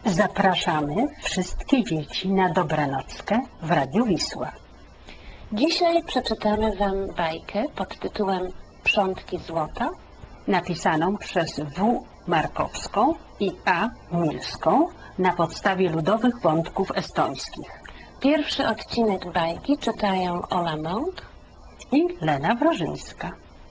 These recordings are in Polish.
Zapraszamy wszystkie dzieci na dobranockę w Radiu Wisła. Dzisiaj przeczytamy Wam bajkę pod tytułem Przątki złota, napisaną przez W. Markowską i A. Milską na podstawie ludowych wątków estońskich. Pierwszy odcinek bajki czytają Ola Mąk i Lena Wrożyńska.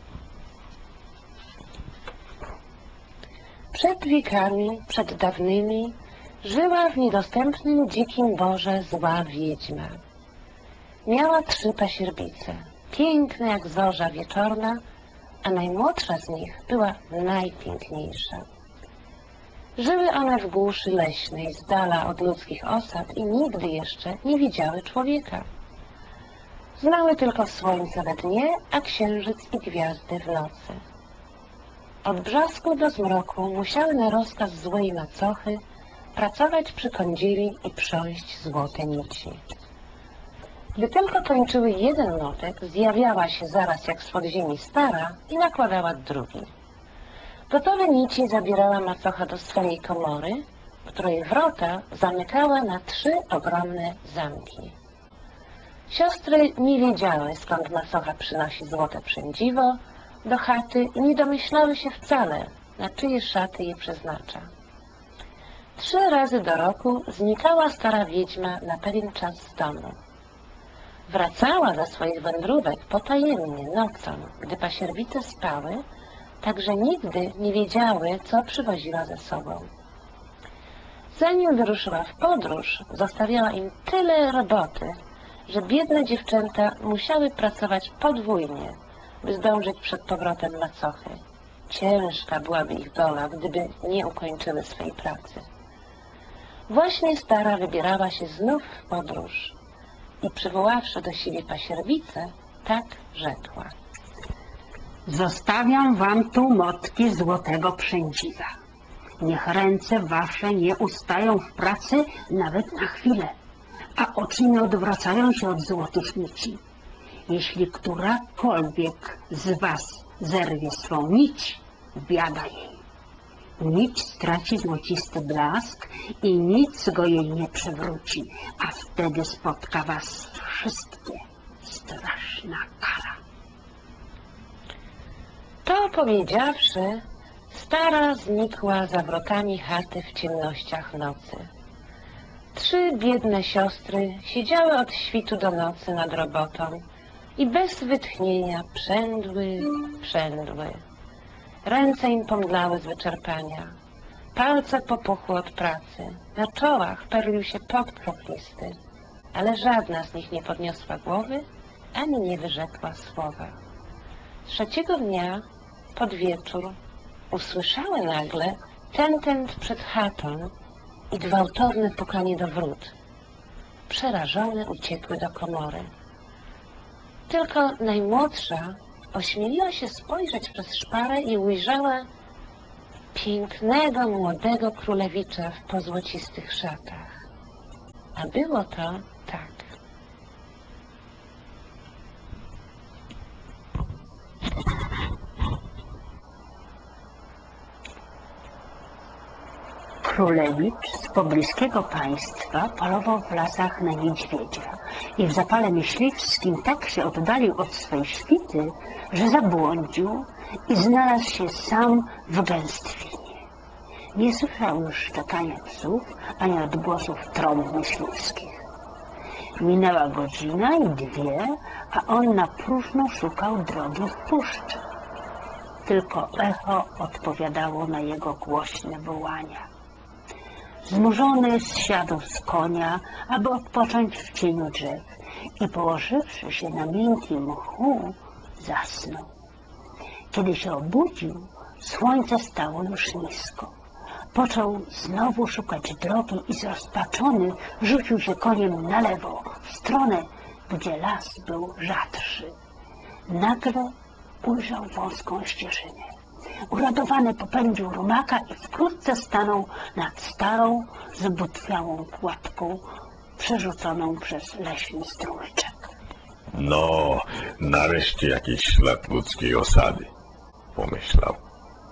Przed wiekami, przed dawnymi, żyła w niedostępnym dzikim borze zła wiedźma. Miała 3 pasierbice, piękne jak zorza wieczorna, a najmłodsza z nich była najpiękniejsza. Żyły one w głuszy leśnej, z dala od ludzkich osad i nigdy jeszcze nie widziały człowieka. Znały tylko słońce we dnie, a księżyc i gwiazdy w nocy. Od brzasku do zmroku musiały na rozkaz złej macochy pracować przy kądzieli i prząść złote nici. Gdy tylko kończyły jeden motek, zjawiała się zaraz jak z podziemi stara i nakładała drugi. Gotowe nici zabierała macocha do swojej komory, której wrota zamykała na 3 ogromne zamki. Siostry nie wiedziały, skąd macocha przynosi złote przędziwo do chaty i nie domyślały się wcale, na czyje szaty je przeznacza. 3 razy do roku znikała stara wiedźma na pewien czas z domu. Wracała ze swoich wędrówek potajemnie nocą, gdy pasierbice spały, tak że nigdy nie wiedziały, co przywoziła ze sobą. Zanim wyruszyła w podróż, zostawiała im tyle roboty, że biedne dziewczęta musiały pracować podwójnie, by zdążyć przed powrotem macochy. Ciężka byłaby ich dola, gdyby nie ukończyły swej pracy. Właśnie stara wybierała się znów w podróż i przywoławszy do siebie pasierbice, tak rzekła. Zostawiam wam tu motki złotego przędziwa. Niech ręce wasze nie ustają w pracy nawet na chwilę, a oczy nie odwracają się od złotych nici. Jeśli którakolwiek z was zerwie swą nić, biada jej. Nić straci złocisty blask i nic go jej nie przewróci, a wtedy spotka was wszystkie straszna kara. To powiedziawszy, stara znikła za wrotami chaty w ciemnościach nocy. 3 biedne siostry siedziały od świtu do nocy nad robotą i bez wytchnienia przędły. Ręce im pomdlały z wyczerpania, palce popuchły od pracy, na czołach perlił się pot kroplisty, ale żadna z nich nie podniosła głowy ani nie wyrzekła słowa. 3. dnia, pod wieczór, usłyszały nagle tentent przed chatą i gwałtowne pukanie do wrót. Przerażone uciekły do komory. Tylko najmłodsza ośmieliła się spojrzeć przez szparę i ujrzała pięknego, młodego królewicza w pozłocistych szatach. A było to tak. Królewicz z pobliskiego państwa polował w lasach na niedźwiedzia i w zapale myśliwskim tak się oddalił od swej świty, że zabłądził i znalazł się sam w gęstwinie. Nie słyszał już szczekania psów ani odgłosów trąb myśliwskich. Minęła godzina i 2, a on na próżno szukał drogi w puszczy. Tylko echo odpowiadało na jego głośne wołania. Znużony zsiadł z konia, aby odpocząć w cieniu drzew i położywszy się na miękkim mchu, zasnął. Kiedy się obudził, słońce stało już nisko. Począł znowu szukać drogi i zrozpaczony rzucił się koniem na lewo, w stronę, gdzie las był rzadszy. Nagle ujrzał wąską ścieżynę. Uradowany popędził rumaka i wkrótce stanął nad starą, zbutwiałą pułapką przerzuconą przez leśny strumyczek. No, nareszcie jakiś ślad ludzkiej osady, pomyślał.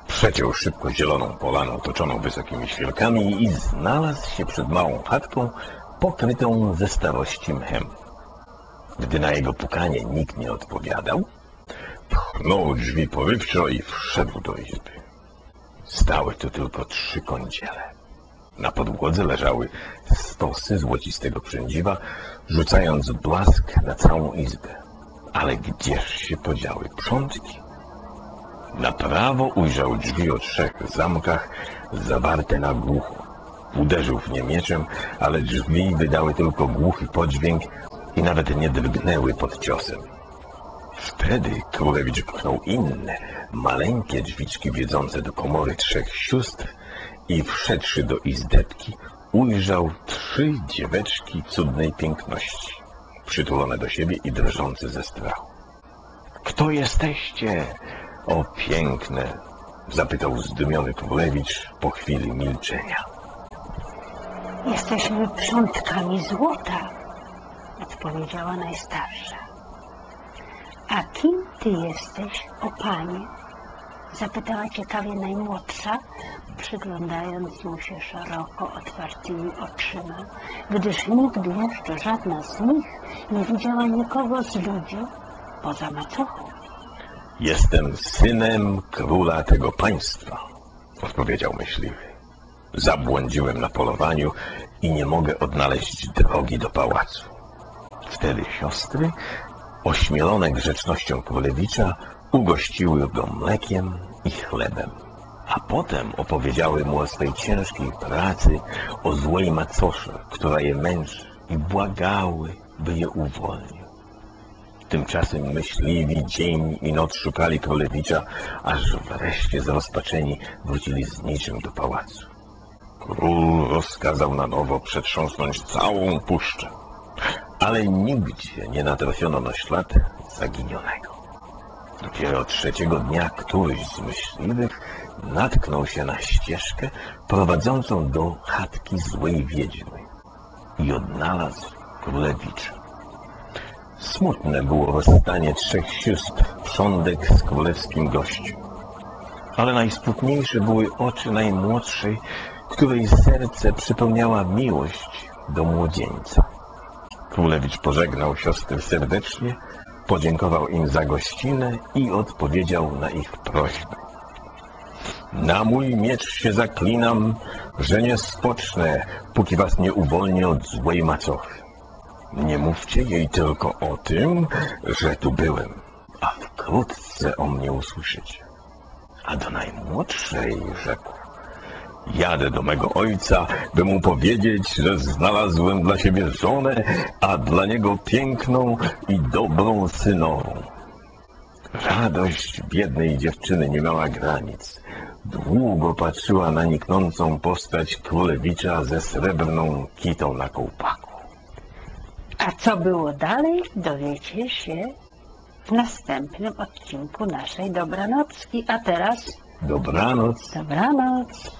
Przeciął szybko zieloną polanę otoczoną wysokimi świerkami i znalazł się przed małą chatką pokrytą ze starości mchem. Gdy na jego pukanie nikt nie odpowiadał, pchnął drzwi porywczo i wszedł do izby. Stały tu tylko 3 kądziele. Na podłodze leżały stosy złocistego przędziwa, rzucając blask na całą izbę. Ale gdzież się podziały przątki? Na prawo ujrzał drzwi o 3 zamkach, zawarte na głucho. Uderzył w nie mieczem, ale drzwi wydały tylko głuchy podźwięk i nawet nie drgnęły pod ciosem. Wtedy królewicz pchnął inne, maleńkie drzwiczki wiedzące do komory 3 sióstr i wszedłszy do izdebki, ujrzał 3 dzieweczki cudnej piękności, przytulone do siebie i drżące ze strachu. Kto jesteście? O piękne! Zapytał zdumiony królewicz po chwili milczenia. Jesteśmy przątkami złota, odpowiedziała najstarsza. A kim ty jesteś, o panie? Zapytała ciekawie najmłodsza, przyglądając mu się szeroko otwartymi oczyma, gdyż nigdy jeszcze żadna z nich nie widziała nikogo z ludzi poza macochą. Jestem synem króla tego państwa, odpowiedział myśliwy. Zabłądziłem na polowaniu i nie mogę odnaleźć drogi do pałacu. Wtedy siostry, ośmielone grzecznością królewicza, ugościły go mlekiem i chlebem, a potem opowiedziały mu o swej ciężkiej pracy, o złej macosze, która je męczy, i błagały, by je uwolnił. Tymczasem myśliwi dzień i noc szukali królewicza, aż wreszcie zrozpaczeni wrócili z niczym do pałacu. Król rozkazał na nowo przetrząsnąć całą puszczę, ale nigdzie nie natrafiono na ślad zaginionego. Dopiero 3. dnia któryś z myśliwych natknął się na ścieżkę prowadzącą do chatki złej wiedźmy i odnalazł królewicza. Smutne było rozstanie 3 sióstr prządek z królewskim gościem, ale najsmutniejsze były oczy najmłodszej, której serce przypełniała miłość do młodzieńca. Królewicz pożegnał siostry serdecznie, podziękował im za gościnę i odpowiedział na ich prośbę. Na mój miecz się zaklinam, że nie spocznę, póki was nie uwolnię od złej macochy. Nie mówcie jej tylko o tym, że tu byłem, a wkrótce o mnie usłyszycie. A do najmłodszej rzekł: jadę do mego ojca, by mu powiedzieć, że znalazłem dla siebie żonę, a dla niego piękną i dobrą synową. Radość biednej dziewczyny nie miała granic. Długo patrzyła na niknącą postać królewicza ze srebrną kitą na kołpaku. A co było dalej, dowiecie się w następnym odcinku naszej Dobranocki. A teraz Dobranoc. dobranoc.